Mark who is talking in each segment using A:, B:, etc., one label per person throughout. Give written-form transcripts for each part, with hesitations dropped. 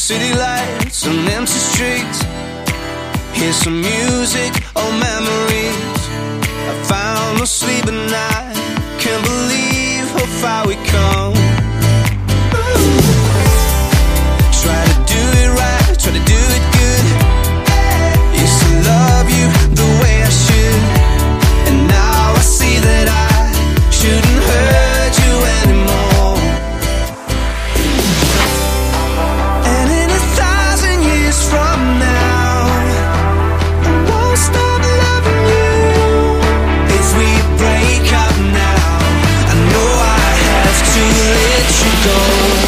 A: city lights on empty streets. Here's some music, old memories. I found no sleep at night. Can't believe how far we come. Try to do it right, try to do it good. Used to love you the way I should, and now I see that I shouldn't hurt you anymore. And in 1,000 years from now, I won't stop loving you. If we break up now, I know I have to let you go.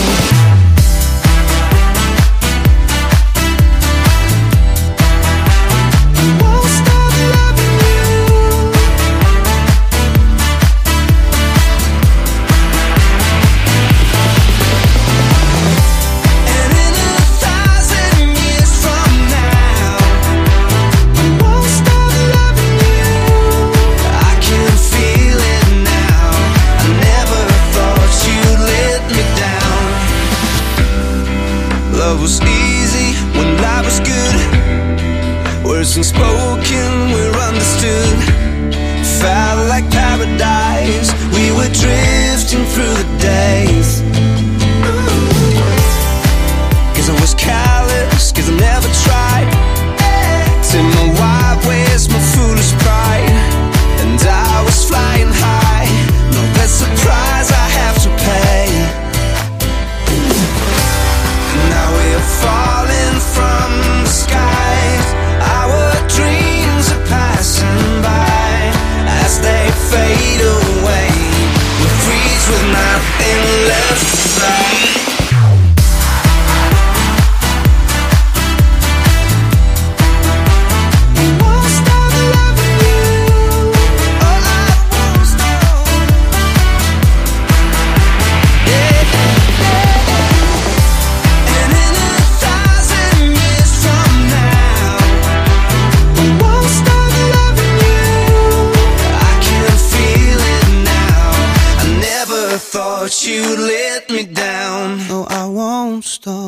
A: Love was easy when life was good. Words unspoken were understood. Felt like paradise. We were drifting through the days. Cause I was callous, cause I never tried. Till my wild ways, my foolish pride. And I was flying high. No less surprise I have to pay. Now we're falling from the skies. Our dreams are passing by. As they fade away, we freeze with nothing left to say. You'd let me down. No, I won't stop.